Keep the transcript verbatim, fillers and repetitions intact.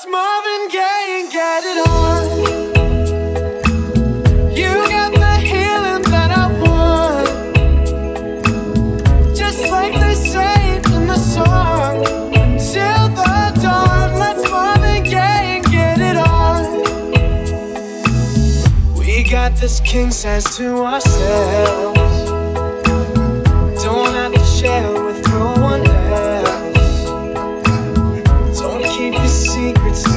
Let's Marvin Gaye and get it on. You got the healing that I want, just like they say in the song. Till the dawn, let's Marvin Gaye and get it on. We got this king size to ourselves, don't have to share with no one else. Don't keep your secrets